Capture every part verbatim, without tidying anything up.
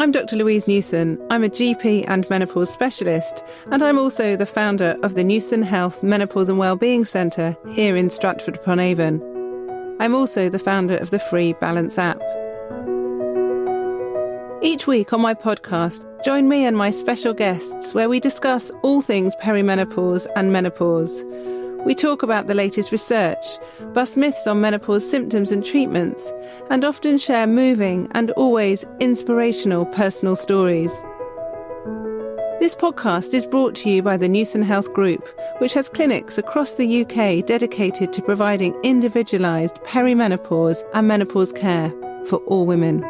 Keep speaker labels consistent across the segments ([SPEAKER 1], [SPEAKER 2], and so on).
[SPEAKER 1] I'm Doctor Louise Newson. I'm a G P and menopause specialist, and I'm also the founder of the Newson Health Menopause and Wellbeing Centre here in Stratford-upon-Avon. I'm also the founder of the free Balance app. Each week on my podcast, join me and my special guests where we discuss all things perimenopause and menopause. We talk about the latest research, bust myths on menopause symptoms and treatments, and often share moving and always inspirational personal stories. This podcast is brought to you by the Newson Health Group, which has clinics across the U K dedicated to providing individualised perimenopause and menopause care for all women.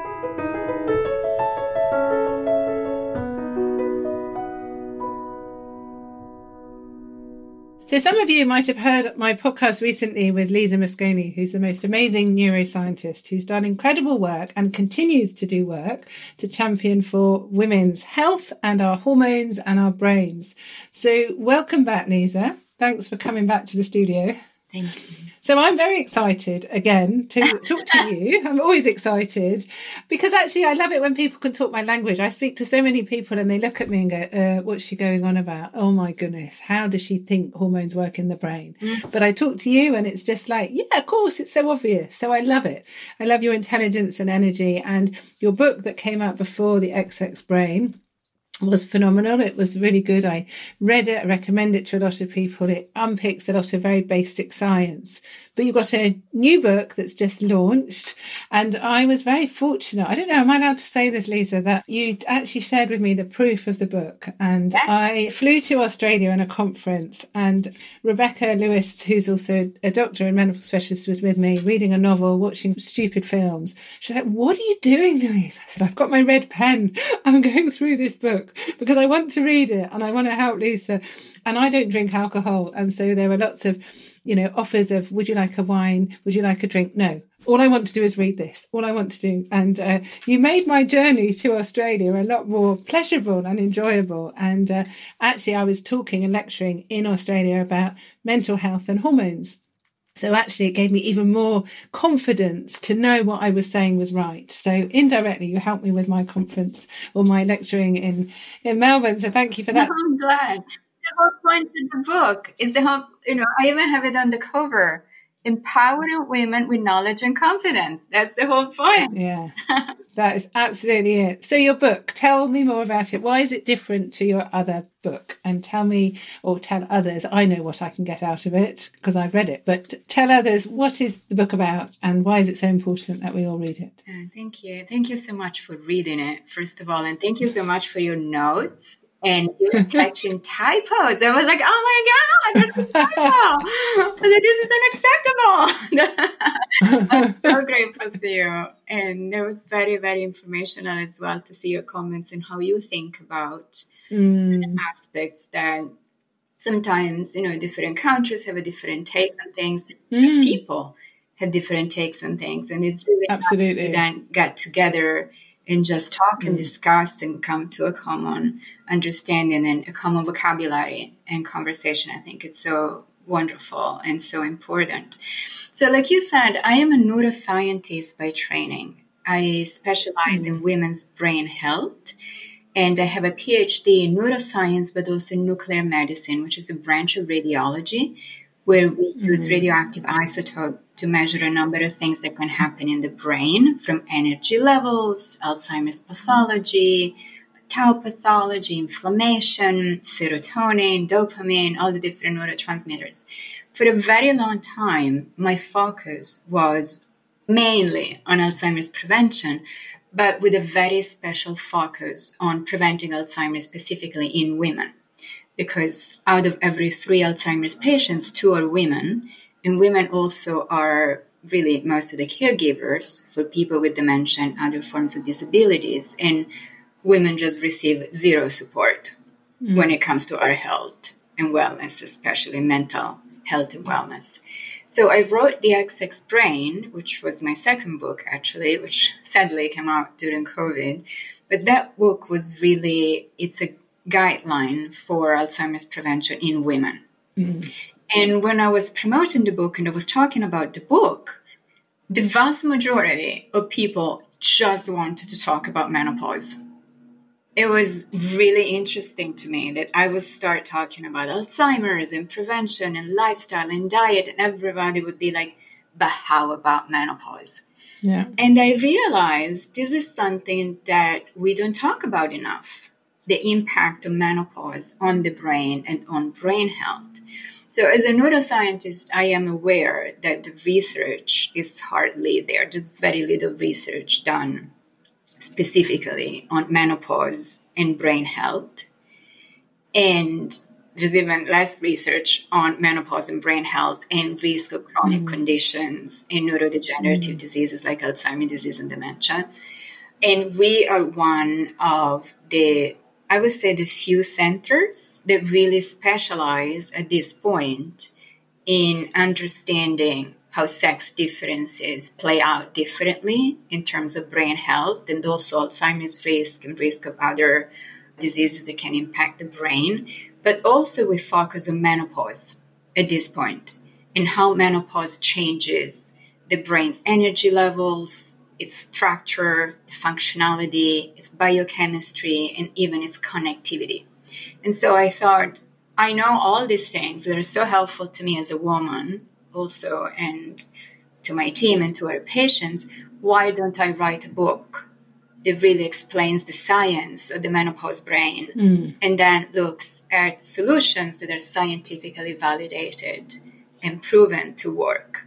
[SPEAKER 1] So some of you might have heard my podcast recently with Lisa Mosconi, who's the most amazing neuroscientist who's done incredible work and continues to do work to champion for women's health and our hormones and our brains. So welcome back, Lisa. Thanks for coming back to the studio.
[SPEAKER 2] Thank you.
[SPEAKER 1] So I'm very excited again to talk to you. I'm always excited because actually I love it when people can talk my language. I speak to so many people and they look at me and go, uh, what's she going on about? Oh my goodness, how does she think hormones work in the brain? Mm. But I talk to you and it's just like, yeah, of course, it's so obvious. So I love it. I love your intelligence and energy, and your book that came out before, The X X Brain, was phenomenal. It was really good. I read it. I recommend it to a lot of people. It unpicks a lot of very basic science. But you've got a new book that's just launched. And I was very fortunate. I don't know, am I allowed to say this, Lisa, that you actually shared with me the proof of the book. And yeah. I flew to Australia on a conference, and Rebecca Lewis, who's also a doctor and menopause specialist, was with me reading a novel, watching stupid films. She's like, what are you doing, Louise? I said, I've got my red pen. I'm going through this book because I want to read it and I want to help Lisa. And I don't drink alcohol. And so there were lots of, you know, offers of, would you like a wine? Would you like a drink? No. All I want to do is read this. All I want to do. And uh, you made my journey to Australia a lot more pleasurable and enjoyable. And uh, actually, I was talking and lecturing in Australia about mental health and hormones. So actually, it gave me even more confidence to know what I was saying was right. So indirectly, you helped me with my conference or my lecturing in, in Melbourne. So thank you for that.
[SPEAKER 2] I'm glad. The whole point of the book is the whole, you know, I even have it on the cover. Empowering women with knowledge and confidence. That's the whole point.
[SPEAKER 1] Yeah, that is absolutely it. So your book, tell me more about it. Why is it different to your other book? And tell me, or tell others, I know what I can get out of it because I've read it, but tell others, what is the book about and why is it so important that we all read it?
[SPEAKER 2] Uh, thank you. Thank you so much for reading it, first of all. And thank you so much for your notes. And you're catching typos. I was like, oh my God, that's a typo. This is unacceptable. I'm so grateful to you. And it was very, very informational as well to see your comments and how you think about mm. aspects that sometimes, you know, different countries have a different take on things. Mm. People have different takes on things. And it's really
[SPEAKER 1] absolutely
[SPEAKER 2] to then get together and just talk and discuss and come to a common understanding and a common vocabulary and conversation. I think it's so wonderful and so important. So like you said, I am a neuroscientist by training. I specialize mm. in women's brain health, and I have a P H D in neuroscience, but also nuclear medicine, which is a branch of radiology, where we use mm. radioactive isotopes to measure a number of things that can happen in the brain, from energy levels, Alzheimer's pathology, tau pathology, inflammation, serotonin, dopamine, all the different neurotransmitters. For a very long time, my focus was mainly on Alzheimer's prevention, but with a very special focus on preventing Alzheimer's specifically in women. Because out of every three Alzheimer's patients, two are women. And women also are really most of the caregivers for people with dementia and other forms of disabilities. And women just receive zero support mm. when it comes to our health and wellness, especially mental health and wellness. So I wrote The X X Brain, which was my second book, actually, which sadly came out during COVID. But that book was really, it's a guideline for Alzheimer's prevention in women. Mm. And when I was promoting the book and I was talking about the book, the vast majority of people just wanted to talk about menopause. it was really interesting to me that I would start talking about Alzheimer's and prevention and lifestyle and diet, and everybody would be like, but how about menopause?
[SPEAKER 1] Yeah.
[SPEAKER 2] And I realized this is something that we don't talk about enough, the impact of menopause on the brain and on brain health. So as a neuroscientist, I am aware that the research is hardly there. There's very little research done specifically on menopause and brain health. And there's even less research on menopause and brain health and risk of chronic mm. conditions and neurodegenerative mm. diseases like Alzheimer's disease and dementia. And we are one of the, I would say, the few centers that really specialize at this point in understanding how sex differences play out differently in terms of brain health and also Alzheimer's risk and risk of other diseases that can impact the brain. But also we focus on menopause at this point and how menopause changes the brain's energy levels, its structure, functionality, its biochemistry, and even its connectivity. And so I thought, I know all these things that are so helpful to me as a woman also, and to my team and to our patients. Why don't I write a book that really explains the science of the menopause brain mm. and then looks at solutions that are scientifically validated and proven to work?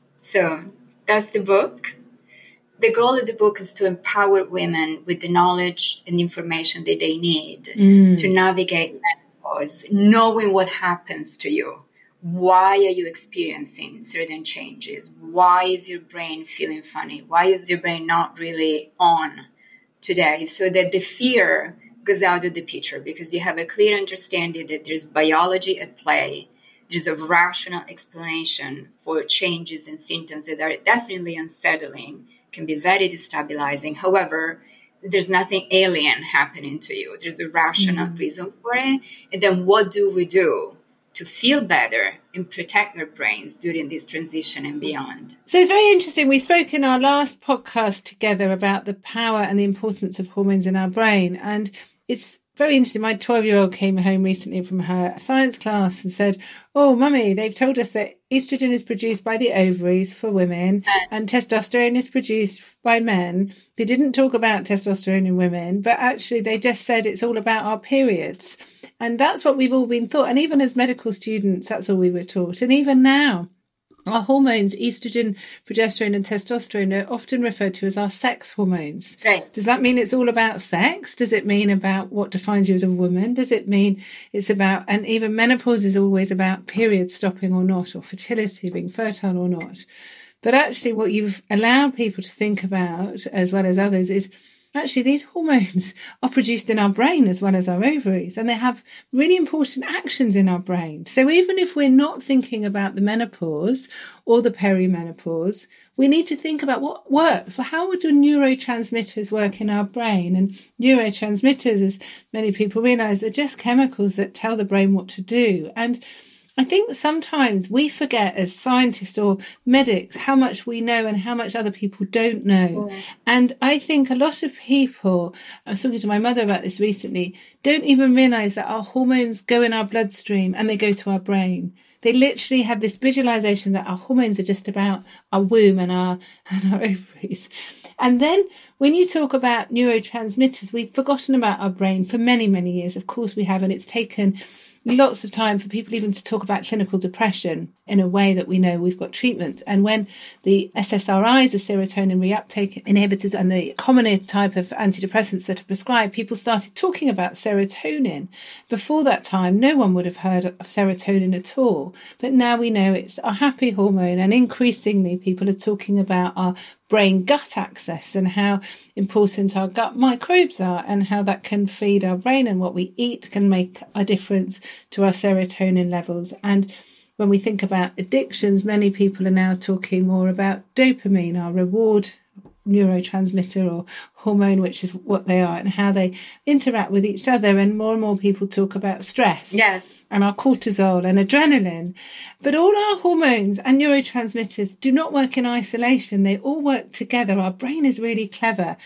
[SPEAKER 2] So that's the book. The goal of the book is to empower women with the knowledge and information that they need mm. to navigate menopause, knowing what happens to you. Why are you experiencing certain changes? Why is your brain feeling funny? Why is your brain not really on today? So that the fear goes out of the picture because you have a clear understanding that there's biology at play. There's a rational explanation for changes and symptoms that are definitely unsettling, can be very destabilizing. However, there's nothing alien happening to you. There's a rational mm-hmm. reason for it. And then what do we do to feel better and protect our brains during this transition and beyond?
[SPEAKER 1] So it's very interesting. We spoke in our last podcast together about the power and the importance of hormones in our brain. And it's very interesting. My twelve-year-old came home recently from her science class and said, oh, mummy, they've told us that estrogen is produced by the ovaries for women and testosterone is produced by men. They didn't talk about testosterone in women, but actually they just said it's all about our periods. And that's what we've all been taught. And even as medical students, that's all we were taught. And even now, our hormones, estrogen, progesterone and testosterone, are often referred to as our sex hormones.
[SPEAKER 2] Right.
[SPEAKER 1] Does that mean it's all about sex? Does it mean about what defines you as a woman? Does it mean it's about, and even menopause is always about period stopping or not, or fertility, being fertile or not. But actually what you've allowed people to think about, as well as others, is actually these hormones are produced in our brain as well as our ovaries, and they have really important actions in our brain. So even if we're not thinking about the menopause or the perimenopause, we need to think about what works. Well, how do neurotransmitters work in our brain? And neurotransmitters, as many people realize, are just chemicals that tell the brain what to do. And I think sometimes we forget as scientists or medics how much we know and how much other people don't know. Yeah. And I think a lot of people, I was talking to my mother about this recently, don't even realise that our hormones go in our bloodstream and they go to our brain. They literally have this visualisation that our hormones are just about our womb and our, and our ovaries. And then when you talk about neurotransmitters, we've forgotten about our brain for many, many years. Of course we have, and it's taken lots of time for people even to talk about clinical depression in a way that we know we've got treatment. And when the S S R Is, the serotonin reuptake inhibitors, and the commoner type of antidepressants that are prescribed, people started talking about serotonin. Before that time, no one would have heard of serotonin at all. But now we know it's a happy hormone, and increasingly people are talking about our brain-gut axis and how important our gut microbes are and how that can feed our brain, and what we eat can make a difference to our serotonin levels. And when we think about addictions, many people are now talking more about dopamine, our reward neurotransmitter or hormone, which is what they are, and how they interact with each other. And more and more people talk about stress.
[SPEAKER 2] Yes.
[SPEAKER 1] And our cortisol and adrenaline. But all our hormones and neurotransmitters do not work in isolation. They all work together. Our brain is really clever.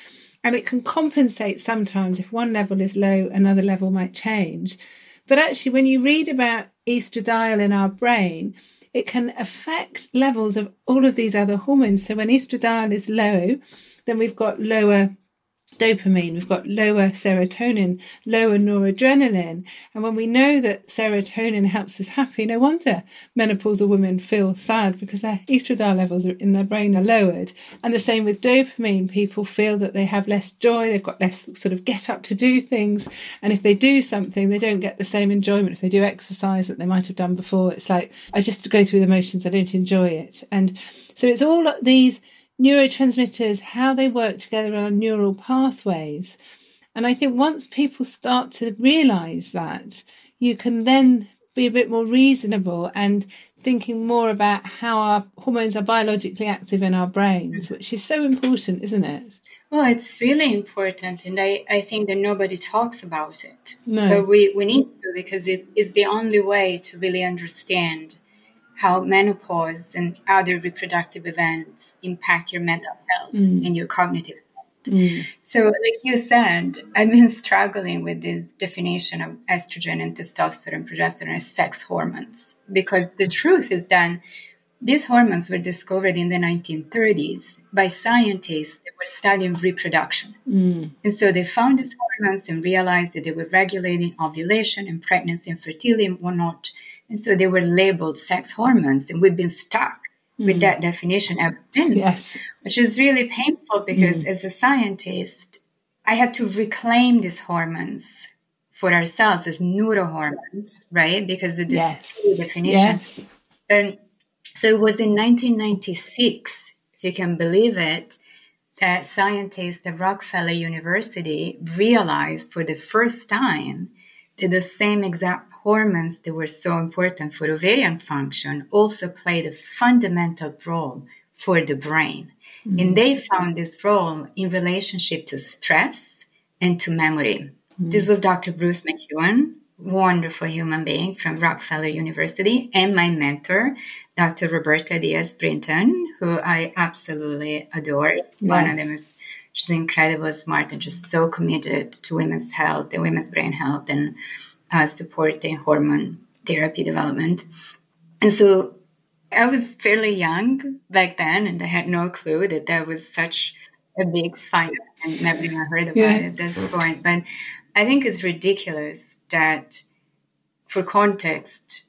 [SPEAKER 1] and it can compensate sometimes. If one level is low, another level might change. But actually, when you read about estradiol in our brain, it can affect levels of all of these other hormones. So when estradiol is low, then we've got lower dopamine, we've got lower serotonin, lower noradrenaline. And when we know that serotonin helps us happy, no wonder menopausal women feel sad, because their estradiol levels in their brain are lowered. And the same with dopamine. People feel that they have less joy, they've got less sort of get up to do things. And if they do something, they don't get the same enjoyment. If they do exercise that they might have done before, it's like, I just go through the motions, I don't enjoy it. And so it's all these neurotransmitters, how they work together on neural pathways. And I think once people start to realise that, you can then be a bit more reasonable and thinking more about how our hormones are biologically active in our brains, which is so important, isn't it?
[SPEAKER 2] Well, it's really important, and I, I think that nobody talks about it.
[SPEAKER 1] No.
[SPEAKER 2] But we, we need to, because it is the only way to really understand how menopause and other reproductive events impact your mental health mm. and your cognitive health. Mm. So, like you said, I've been struggling with this definition of estrogen and testosterone, progesterone as sex hormones, because the truth is that these hormones were discovered in the nineteen thirties by scientists that were studying reproduction. Mm. And so they found these hormones and realized that they were regulating ovulation and pregnancy and fertility and whatnot. And so they were labeled sex hormones, and we've been stuck mm. with that definition ever since,
[SPEAKER 1] yes.
[SPEAKER 2] which is really painful, because mm. as a scientist, I have to reclaim these hormones for ourselves as neurohormones, right? Because of this
[SPEAKER 1] yes.
[SPEAKER 2] definition.
[SPEAKER 1] Yes.
[SPEAKER 2] And so it was in nineteen ninety-six, if you can believe it, that scientists at Rockefeller University realized for the first time that the same exact hormones that were so important for ovarian function also played a fundamental role for the brain. Mm-hmm. And they found this role in relationship to stress and to memory. Mm-hmm. This was Doctor Bruce McEwen, wonderful human being from Rockefeller University, and my mentor, Doctor Roberta Diaz-Brinton, who I absolutely adore. Yes. One of them is, she's incredibly smart and just so committed to women's health and women's brain health and Uh, supporting hormone therapy development. And so I was fairly young back then, and I had no clue that that was such a big find. I never even heard about yeah. it at this point. But I think it's ridiculous that, for context,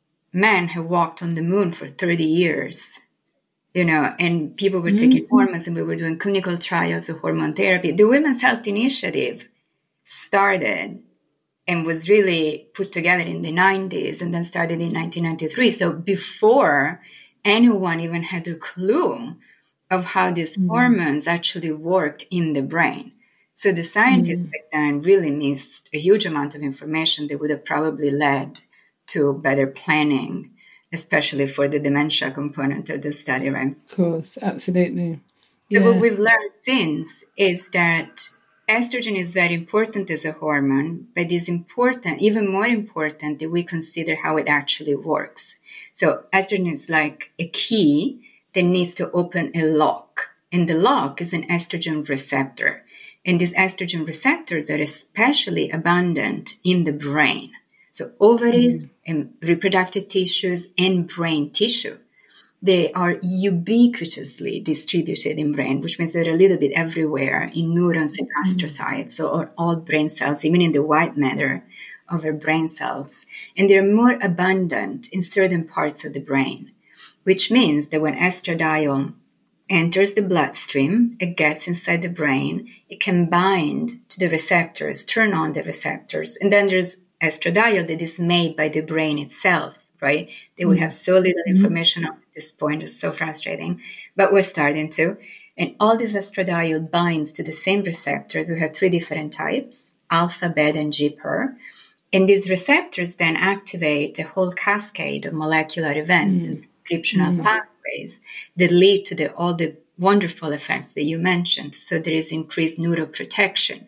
[SPEAKER 2] men have walked on the moon for thirty years, you know, and people were mm-hmm. taking hormones, and we were doing clinical trials of hormone therapy. The Women's Health Initiative started and was really put together in the nineties and then started in nineteen ninety-three. So before anyone even had a clue of how these mm. hormones actually worked in the brain. So the scientists mm. back then really missed a huge amount of information that would have probably led to better planning, especially for the dementia component of the study, right?
[SPEAKER 1] Of course, absolutely.
[SPEAKER 2] So
[SPEAKER 1] yeah.
[SPEAKER 2] what we've learned since is that estrogen is very important as a hormone, but it's important, even more important, that we consider how it actually works. So estrogen is like a key that needs to open a lock, and the lock is an estrogen receptor. And these estrogen receptors are especially abundant in the brain. So ovaries mm. and reproductive tissues and brain tissue, they are ubiquitously distributed in brain, which means they're a little bit everywhere in neurons and astrocytes, so all brain cells, even in the white matter of our brain cells. And they're more abundant in certain parts of the brain, which means that when estradiol enters the bloodstream, it gets inside the brain, it can bind to the receptors, turn on the receptors, and then there's estradiol that is made by the brain itself. Right? That we have so little information on at this point. It's so frustrating, but we're starting to. And all this estradiol binds to the same receptors. We have three different types, alpha, beta, and G P R. And these receptors then activate a whole cascade of molecular events mm. and transcriptional mm. pathways that lead to the, all the wonderful effects that you mentioned. So there is increased neuroprotection,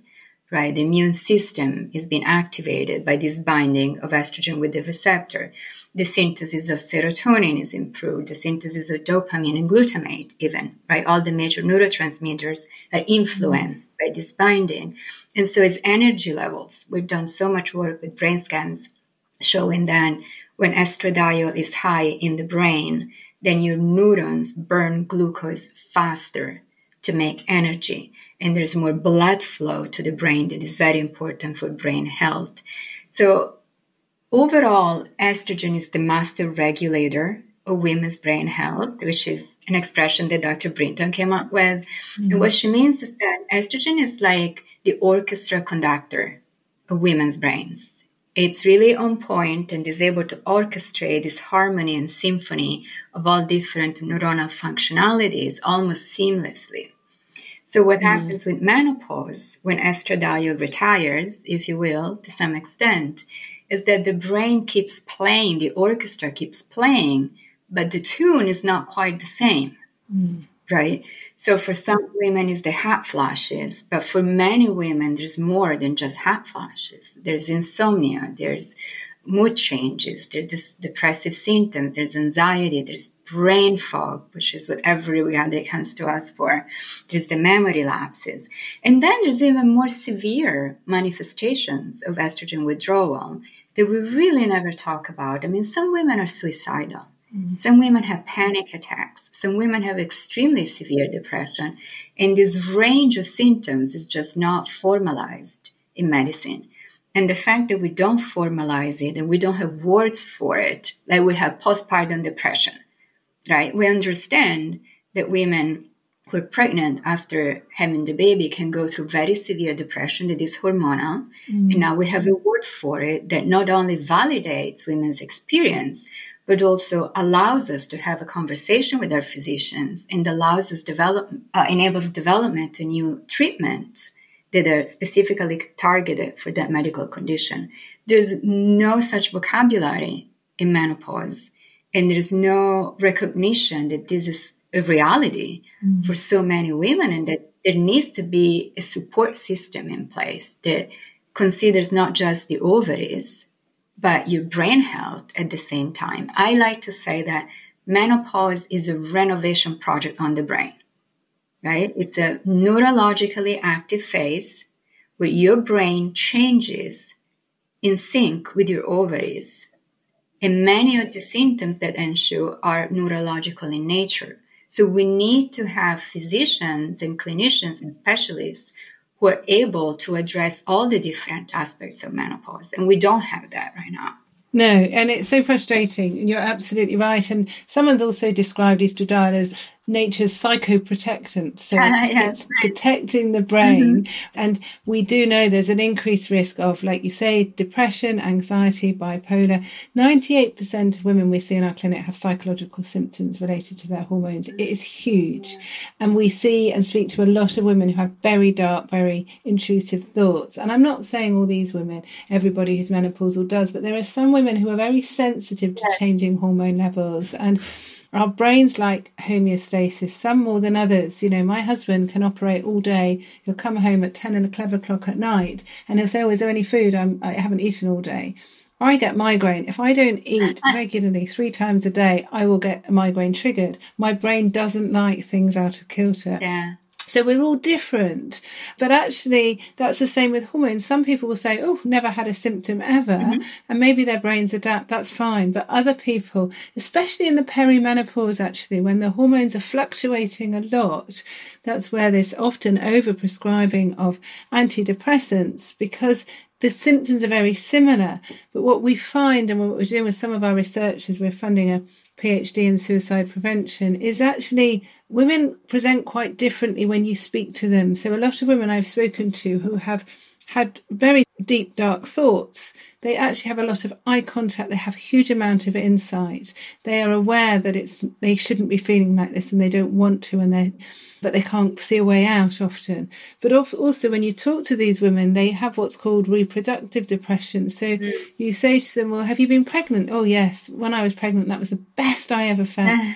[SPEAKER 2] right? The immune system is being activated by this binding of estrogen with the receptor. The synthesis of serotonin is improved, the synthesis of dopamine and glutamate even, right? All the major neurotransmitters are influenced by this binding. And so it's energy levels. We've done so much work with brain scans showing that when estradiol is high in the brain, then your neurons burn glucose faster to make energy. And there's more blood flow to the brain that is very important for brain health. So overall, estrogen is the master regulator of women's brain health, which is an expression that Doctor Brinton came up with. Mm-hmm. And what she means is that estrogen is like the orchestra conductor of women's brains. It's really on point and is able to orchestrate this harmony and symphony of all different neuronal functionalities almost seamlessly. So what mm-hmm. happens with menopause, when estradiol retires, if you will, to some extent, is that the brain keeps playing, the orchestra keeps playing, but the tune is not quite the same, mm. right? So for some women, it's the hot flashes, but for many women, there's more than just hot flashes. There's insomnia, there's mood changes, there's this depressive symptoms, there's anxiety, there's brain fog, which is what every addict has to us for. There's the memory lapses. And then there's even more severe manifestations of estrogen withdrawal that we really never talk about. I mean, some women are suicidal. Mm-hmm. Some women have panic attacks. Some women have extremely severe depression. And this range of symptoms is just not formalized in medicine. And the fact that we don't formalize it and we don't have words for it, like we have postpartum depression, right? We understand that women who are pregnant after having the baby can go through very severe depression that is hormonal. Mm-hmm. And now we have a word for it that not only validates women's experience, but also allows us to have a conversation with our physicians and allows us develop, uh, enables development to new treatments that are specifically targeted for that medical condition. There's no such vocabulary in menopause, and there's no recognition that this is a reality mm-hmm. for so many women, and that there needs to be a support system in place that considers not just the ovaries, but your brain health at the same time. I like to say that menopause is a renovation project on the brain. Right? It's a neurologically active phase where your brain changes in sync with your ovaries. And many of the symptoms that ensue are neurological in nature. So we need to have physicians and clinicians and specialists who are able to address all the different aspects of menopause. And we don't have that right now.
[SPEAKER 1] No, and it's so frustrating. And you're absolutely right. And someone's also described estradiol as nature's psychoprotectant. So it's, yeah, it's right. protecting the brain. Mm-hmm. And we do know there's an increased risk of, like you say, depression, anxiety, bipolar. ninety-eight percent of women we see in our clinic have psychological symptoms related to their hormones. It is huge. And we see and speak to a lot of women who have very dark, very intrusive thoughts. And I'm not saying all these women, everybody who's menopausal does, but there are some women who are very sensitive to yeah. changing hormone levels. And our brains like homeostasis, some more than others. You know, my husband can operate all day. He'll come home at ten and eleven o'clock at night and he'll say, oh, is there any food? I'm, I haven't eaten all day. I get migraine. If I don't eat regularly three times a day, I will get a migraine triggered. My brain doesn't like things out of kilter.
[SPEAKER 2] Yeah.
[SPEAKER 1] So we're all different. But actually, that's the same with hormones. Some people will say, oh, never had a symptom ever. Mm-hmm. And maybe their brains adapt. That's fine. But other people, especially in the perimenopause, actually, when the hormones are fluctuating a lot, that's where there's often overprescribing of antidepressants because the symptoms are very similar. But what we find, and what we're doing with some of our research is we're funding a PhD in suicide prevention, is actually women present quite differently when you speak to them. So a lot of women I've spoken to who have had very deep, dark thoughts, they actually have a lot of eye contact. They have a huge amount of insight. They are aware that it's they shouldn't be feeling like this and they don't want to, and they but they can't see a way out often. But also when you talk to these women, they have what's called reproductive depression. So mm. you say to them, well, have you been pregnant? Oh, yes. When I was pregnant, that was the best I ever felt.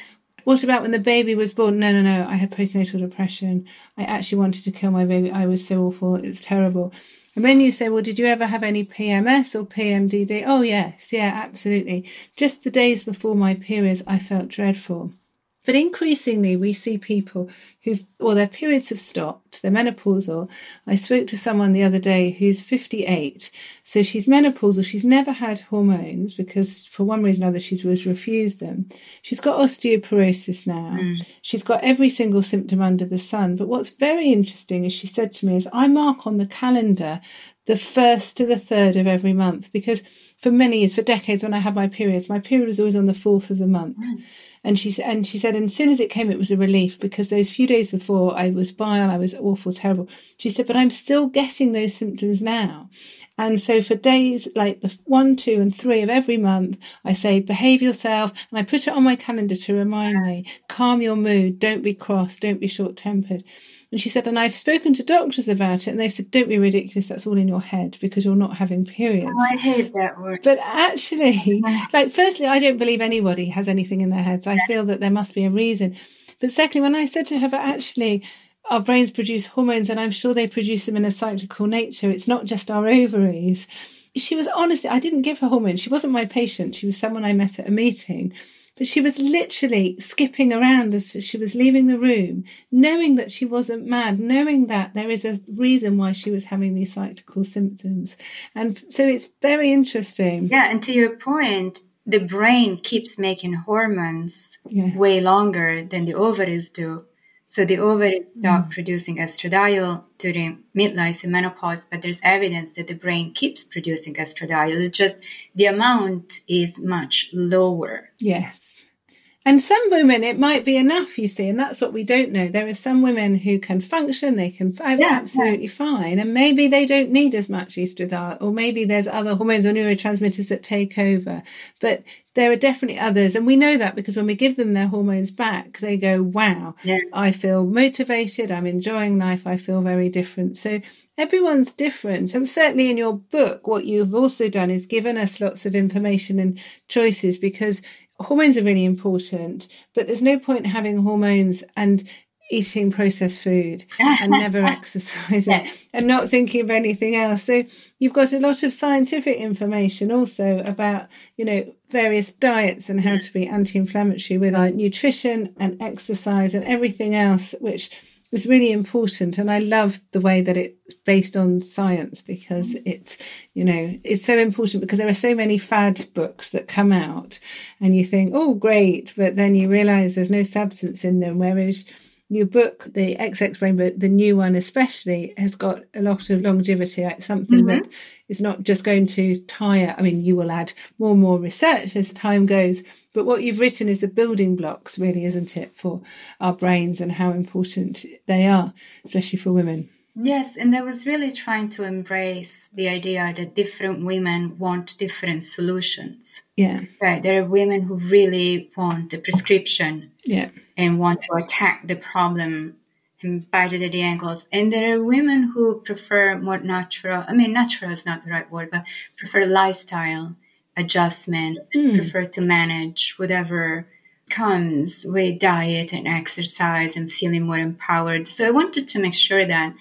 [SPEAKER 1] What about when the baby was born? No, no, no. I had postnatal depression. I actually wanted to kill my baby. I was so awful. It was terrible. And then you say, well, did you ever have any P M S or P M D D? Oh, yes. Yeah, absolutely. Just the days before my periods, I felt dreadful. But increasingly, we see people who've, or their periods have stopped, they're menopausal. I spoke to someone the other day who's fifty-eight. So she's menopausal. She's never had hormones because for one reason or another, she's always refused them. She's got osteoporosis now. Mm. She's got every single symptom under the sun. But what's very interesting, as she said to me, is I mark on the calendar the first to the third of every month, because for many years, for decades, when I had my periods, my period was always on the fourth of the month. Mm. And she, and she said, and as soon as it came, it was a relief, because those few days before I was vile, I was awful, terrible. She said, but I'm still getting those symptoms now. And so for days like the one, two and three of every month, I say, behave yourself. And I put it on my calendar to remind me, calm your mood, don't be cross, don't be short-tempered. And she said, and I've spoken to doctors about it, and they've said, don't be ridiculous, that's all in your head because you're not having periods.
[SPEAKER 2] Oh, I hate that word.
[SPEAKER 1] But actually, like, firstly, I don't believe anybody has anything in their heads. I feel that there must be a reason. But secondly, when I said to her, but actually, our brains produce hormones, and I'm sure they produce them in a cyclical nature. It's not just our ovaries. She was honestly, I didn't give her hormones. She wasn't my patient. She was someone I met at a meeting. But she was literally skipping around as she was leaving the room, knowing that she wasn't mad, knowing that there is a reason why she was having these cyclical symptoms. And so it's very interesting.
[SPEAKER 2] Yeah, and to your point, the brain keeps making hormones yeah. way longer than the ovaries do. So the ovaries stop mm. producing estradiol during midlife and menopause, but there's evidence that the brain keeps producing estradiol. It's just the amount is much lower.
[SPEAKER 1] Yes. And some women, it might be enough, you see, and that's what we don't know. There are some women who can function, they can thrive yeah, absolutely yeah. fine, and maybe they don't need as much estradiol, or maybe there's other hormones or neurotransmitters that take over. But there are definitely others, and we know that because when we give them their hormones back, they go, wow, yeah. I feel motivated, I'm enjoying life, I feel very different. So everyone's different. And certainly in your book, what you've also done is given us lots of information and choices, because hormones are really important, but there's no point having hormones and eating processed food and never exercising yeah. and not thinking of anything else. So you've got a lot of scientific information also about, you know, various diets and how to be anti-inflammatory with our nutrition and exercise and everything else, which is really important. And I love the way that it's based on science, because it's, you know, it's so important, because there are so many fad books that come out and you think, oh, great. But then you realize there's no substance in them. Whereas your book, the X X Brain, but the new one especially, has got a lot of longevity. It's something mm-hmm. that is not just going to tire. I mean, you will add more and more research as time goes, but what you've written is the building blocks, really, isn't it, for our brains and how important they are, especially for women.
[SPEAKER 2] Yes, and I was really trying to embrace the idea that different women want different solutions.
[SPEAKER 1] Yeah.
[SPEAKER 2] Right. There are women who really want the prescription.
[SPEAKER 1] Yeah.
[SPEAKER 2] And want to attack the problem and bite it at the ankles. And there are women who prefer more natural, I mean, natural is not the right word, but prefer lifestyle adjustment, mm. prefer to manage whatever comes with diet and exercise and feeling more empowered. So I wanted to make sure that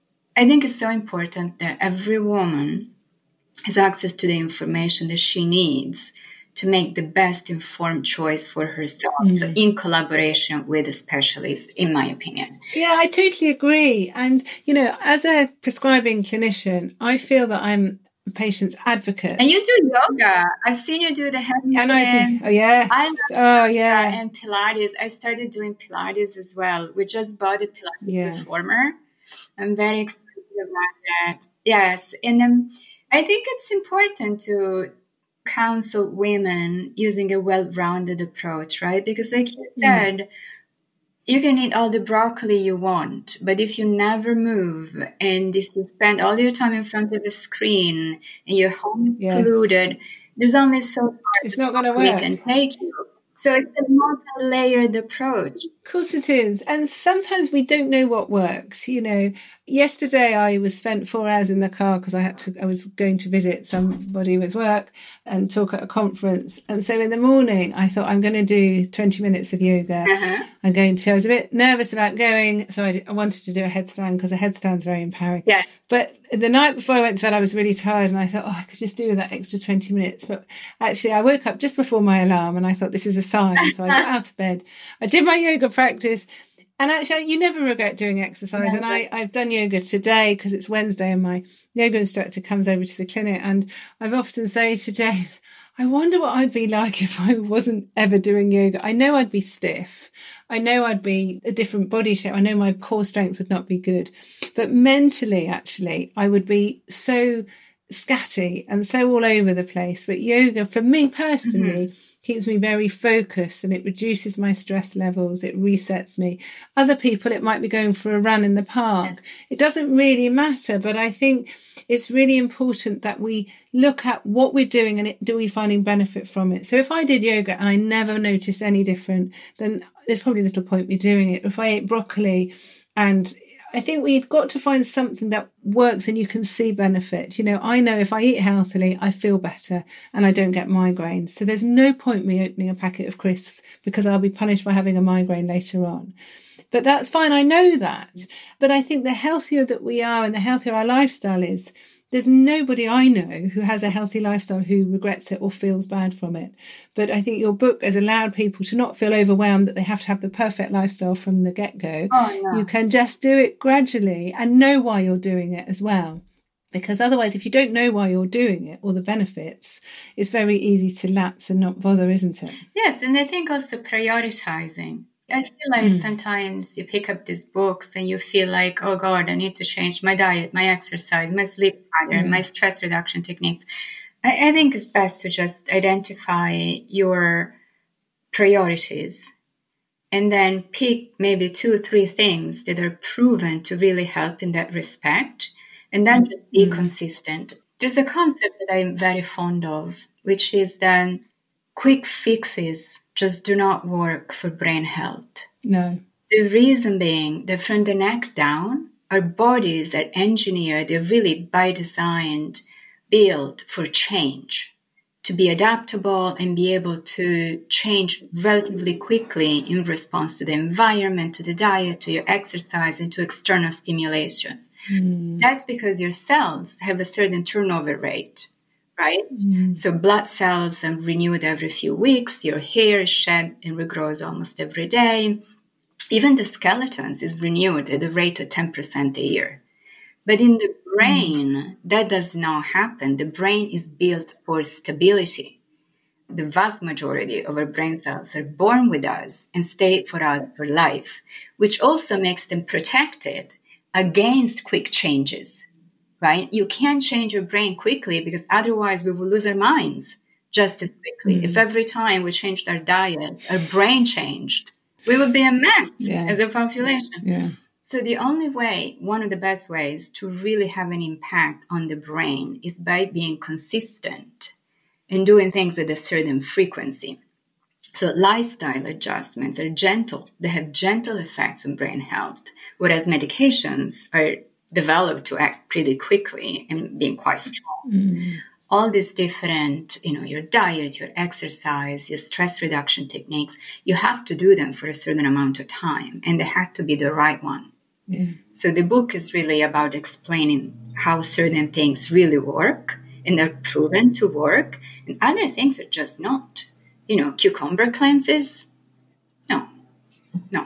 [SPEAKER 2] I think it's so important that every woman has access to the information that she needs to make the best informed choice for herself, mm. so in collaboration with a specialist, in my opinion.
[SPEAKER 1] Yeah, I totally agree. And, you know, as a prescribing clinician, I feel that I'm a patient's advocate.
[SPEAKER 2] And you do yoga. I've seen you do the handstand.
[SPEAKER 1] And I do. Oh, yeah.
[SPEAKER 2] I love
[SPEAKER 1] oh, yeah.
[SPEAKER 2] And Pilates. I started doing Pilates as well. We just bought a Pilates yeah. reformer. I'm very excited about that. Yes. And um, I think it's important to counsel women using a well-rounded approach, right? Because like you said, mm. you can eat all the broccoli you want, but if you never move and if you spend all your time in front of a screen and your home is yes. polluted, there's only so far
[SPEAKER 1] it's not going to work.
[SPEAKER 2] We can take you. So it's a multi-layered approach.
[SPEAKER 1] Of course it is. And sometimes we don't know what works. You know, yesterday I was spent four hours in the car because I had to, I was going to visit somebody with work and talk at a conference. And so in the morning, I thought I'm going to do twenty minutes of yoga. Uh-huh. I'm going to, I was a bit nervous about going. So I, I wanted to do a headstand because a headstand's very empowering.
[SPEAKER 2] Yeah.
[SPEAKER 1] But the night before I went to bed, I was really tired and I thought, oh, I could just do that extra twenty minutes. But actually I woke up just before my alarm and I thought this is a sign. So I got out of bed. I did my yoga practice. And actually, you never regret doing exercise. Never. And I, I've done yoga today because it's Wednesday and my yoga instructor comes over to the clinic. And I've often say to James, I wonder what I'd be like if I wasn't ever doing yoga. I know I'd be stiff. I know I'd be a different body shape. I know my core strength would not be good. But mentally, actually, I would be so scatty and so all over the place. But yoga, for me personally, mm-hmm. keeps me very focused and it reduces my stress levels. It resets me. Other people, it might be going for a run in the park. It doesn't really matter, but I think it's really important that we look at what we're doing and it, do we finding benefit from it? So if I did yoga and I never noticed any different, then there's probably little point me doing it. If I ate broccoli and I think we've got to find something that works and you can see benefit. You know, I know if I eat healthily, I feel better and I don't get migraines. So there's no point me opening a packet of crisps because I'll be punished by having a migraine later on. But that's fine. I know that. But I think the healthier that we are and the healthier our lifestyle is, there's nobody I know who has a healthy lifestyle who regrets it or feels bad from it. But I think your book has allowed people to not feel overwhelmed that they have to have the perfect lifestyle from the get-go.
[SPEAKER 2] Oh, no.
[SPEAKER 1] You can just do it gradually and know why you're doing it as well. Because otherwise, if you don't know why you're doing it or the benefits, it's very easy to lapse and not bother, isn't it?
[SPEAKER 2] Yes, and I think also prioritizing. I feel like mm. sometimes you pick up these books and you feel like, oh God, I need to change my diet, my exercise, my sleep pattern, mm. my stress reduction techniques. I, I think it's best to just identify your priorities and then pick maybe two or three things that are proven to really help in that respect, and then just be mm. consistent. There's a concept that I'm very fond of, which is that quick fixes just do not work for brain health.
[SPEAKER 1] No.
[SPEAKER 2] The reason being that from the neck down, our bodies are engineered, they're really by design built for change, to be adaptable and be able to change relatively quickly in response to the environment, to the diet, to your exercise, and to external stimulations. Mm. That's because your cells have a certain turnover rate. Right? Mm. So blood cells are renewed every few weeks. Your hair is shed and regrows almost every day. Even the skeletons is renewed at a rate of ten percent a year. But in the brain, mm. that does not happen. The brain is built for stability. The vast majority of our brain cells are born with us and stay for us for life, which also makes them protected against quick changes. Right? You can't change your brain quickly because otherwise we will lose our minds just as quickly. Mm. If every time we changed our diet, our brain changed, we would be a mess yeah. as a population.
[SPEAKER 1] Yeah.
[SPEAKER 2] So the only way, one of the best ways to really have an impact on the brain is by being consistent and doing things at a certain frequency. So lifestyle adjustments are gentle. They have gentle effects on brain health, whereas medications are developed to act pretty quickly and being quite strong. Mm. All these different, you know, your diet, your exercise, your stress reduction techniques, you have to do them for a certain amount of time, and they have to be the right one. Yeah. So the book is really about explaining how certain things really work and they're proven to work, and other things are just not. You know, cucumber cleanses? No, no.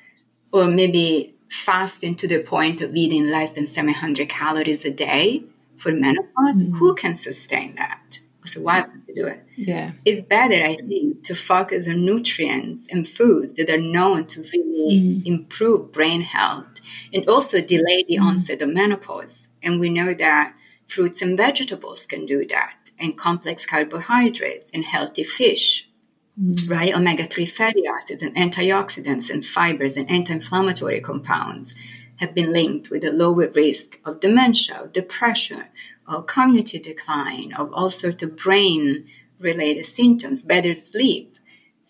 [SPEAKER 2] Or maybe fasting to the point of eating less than seven hundred calories a day for menopause, mm. who can sustain that? So why would we do it?
[SPEAKER 1] Yeah.
[SPEAKER 2] It's better, I think, to focus on nutrients and foods that are known to really mm. improve brain health and also delay the mm. onset of menopause. And we know that fruits and vegetables can do that, and complex carbohydrates and healthy fish. Mm. Right? omega three fatty acids and antioxidants and fibers and anti-inflammatory compounds have been linked with a lower risk of dementia, of depression, of cognitive decline, of all sorts of brain-related symptoms, better sleep,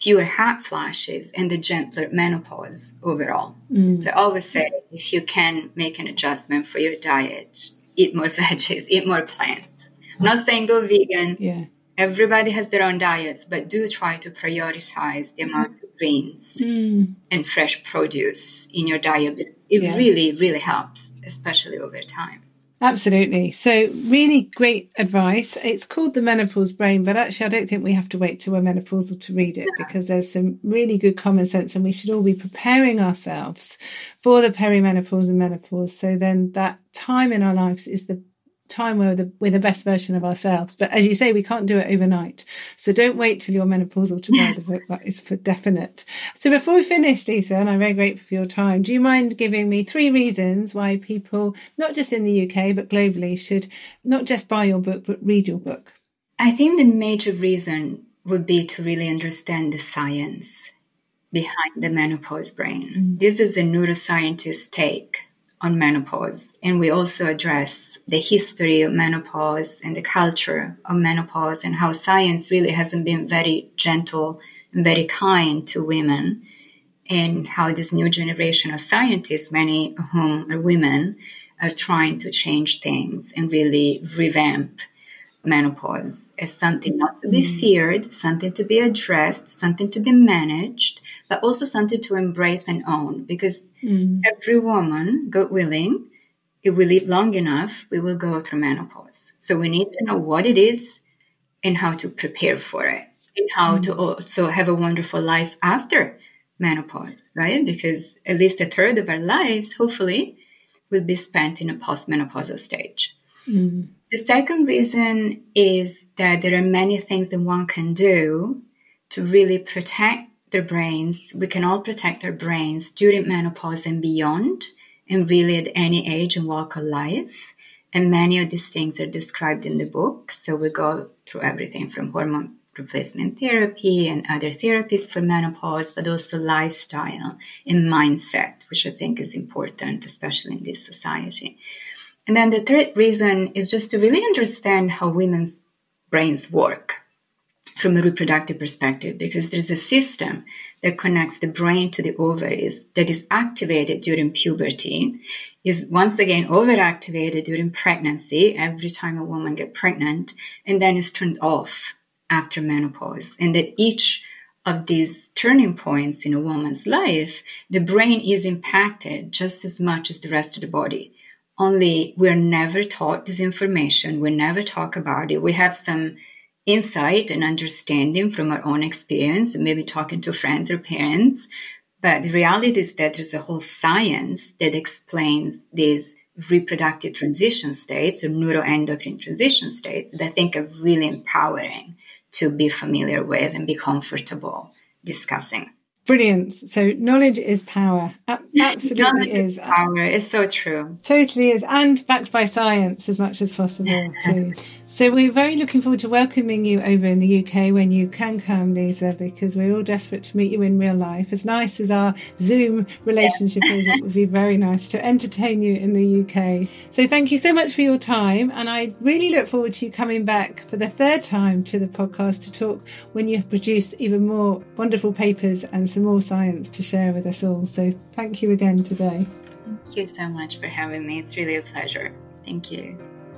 [SPEAKER 2] fewer hot flashes, and the gentler menopause overall. Mm. So I always say, if you can make an adjustment for your diet, eat more veggies, eat more plants. I'm not saying go vegan.
[SPEAKER 1] Yeah.
[SPEAKER 2] Everybody has their own diets, but do try to prioritize the amount of greens mm. and fresh produce in your diet. It yeah. really, really helps, especially over time.
[SPEAKER 1] Absolutely. So really great advice. It's called The Menopause Brain, but actually I don't think we have to wait till we're menopausal to read it, because there's some really good common sense, and we should all be preparing ourselves for the perimenopause and menopause. So then that time in our lives is the time where the, we're the best version of ourselves. But as you say, we can't do it overnight. So don't wait till you're menopausal to buy the book. That is for definite. So before we finish, Lisa, and I'm very grateful for your time, do you mind giving me three reasons why people, not just in the U K, but globally, should not just buy your book, but read your book?
[SPEAKER 2] I think the major reason would be to really understand the science behind the menopause brain. Mm. This is a neuroscientist take on menopause. And we also address the history of menopause and the culture of menopause, and how science really hasn't been very gentle and very kind to women, and how this new generation of scientists, many of whom are women, are trying to change things and really revamp menopause as something not to be feared, something to be addressed, something to be managed, but also something to embrace and own. Because mm. every woman, God willing, if we live long enough, we will go through menopause. So we need to know what it is and how to prepare for it, and how mm. to also have a wonderful life after menopause, right? Because at least a third of our lives, hopefully, will be spent in a postmenopausal stage. Mm. The second reason is that there are many things that one can do to really protect their brains. We can all protect our brains during menopause and beyond, and really at any age and walk of life. And many of these things are described in the book. So we go through everything from hormone replacement therapy and other therapies for menopause, but also lifestyle and mindset, which I think is important, especially in this society. And then the third reason is just to really understand how women's brains work from a reproductive perspective, because there's a system that connects the brain to the ovaries that is activated during puberty, is once again overactivated during pregnancy, every time a woman gets pregnant, and then is turned off after menopause. And that each of these turning points in a woman's life, the brain is impacted just as much as the rest of the body. Only we're never taught this information. We never talk about it. We have some insight and understanding from our own experience, and maybe talking to friends or parents. But the reality is that there's a whole science that explains these reproductive transition states or neuroendocrine transition states that I think are really empowering to be familiar with and be comfortable discussing.
[SPEAKER 1] Brilliant. So knowledge is power. Absolutely knowledge is.
[SPEAKER 2] is power. It's so true.
[SPEAKER 1] Totally is. And backed by science as much as possible too. So we're very looking forward to welcoming you over in the U K when you can come, Lisa, because we're all desperate to meet you in real life. As nice as our Zoom relationship yeah. is, it would be very nice to entertain you in the U K. So thank you so much for your time. And I really look forward to you coming back for the third time to the podcast to talk when you have produced even more wonderful papers and some more science to share with us all. So thank you again today.
[SPEAKER 2] Thank you so much for having me. It's really a pleasure. Thank you.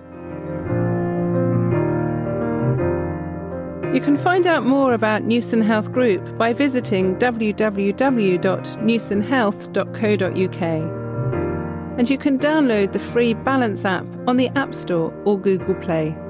[SPEAKER 1] You can find out more about Newson Health Group by visiting w w w dot newson health dot co dot u k. And you can download the free Balance app on the App Store or Google Play.